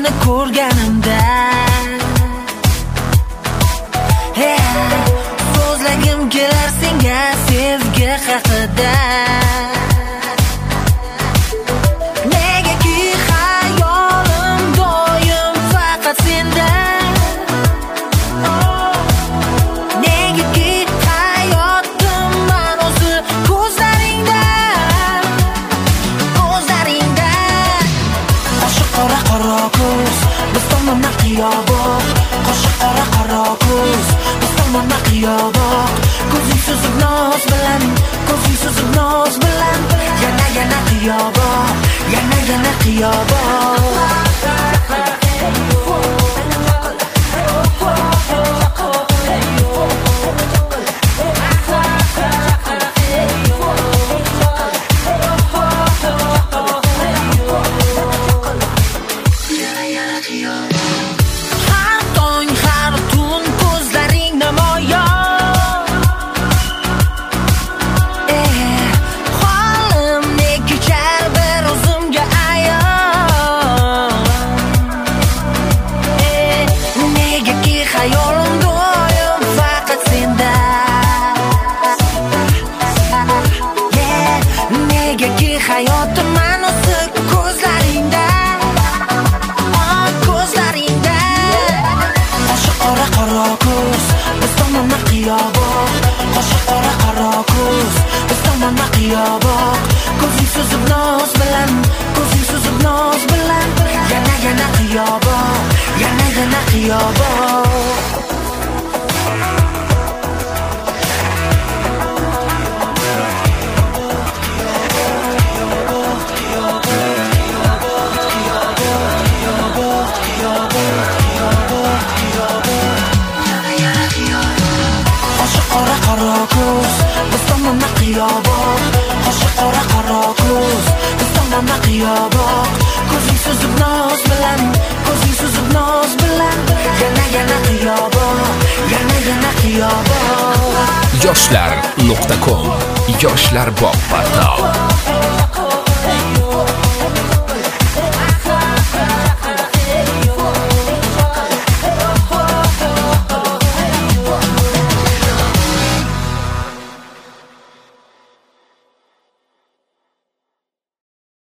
seni ko'rganimda so'zlagim kelar senga sevgi haqida. Negaki hayolim doim faqat senda. Negaki hayotim ma'nosi ko'zlaringda. Qo'shiq qora ko'z, biz tomonda qiyoboq. Qo'shiq qora ko'z, biz tomonda qiyoboq. Ko'zing suzib noz bilan, ko'zing suzib noz bilan. Yana qiyoboq, yana qiyoboq. Hayotim ma'nosi ko'zlaringda, ko'zlaringda. Qo'shiq qora ko'z, biz tomonda qiyoboq. Qo'shiq qora ko'z, biz tomonda qiyoboq. Ko'zing suzib noz bilan, ko'zing suzib noz bilan. Yana qiyoboq, yana qiyoboq. Qora ko'z, biz tomonda qiyoboq. Qo'shiq qora ko'z, biz tomonda qiyoboq. Ko'zing suzib noz bilan, ko'zing suzib noz bilan. Yana qiyoboq, yana qiyoboq. yoshlar.com yoshlar bog' portal.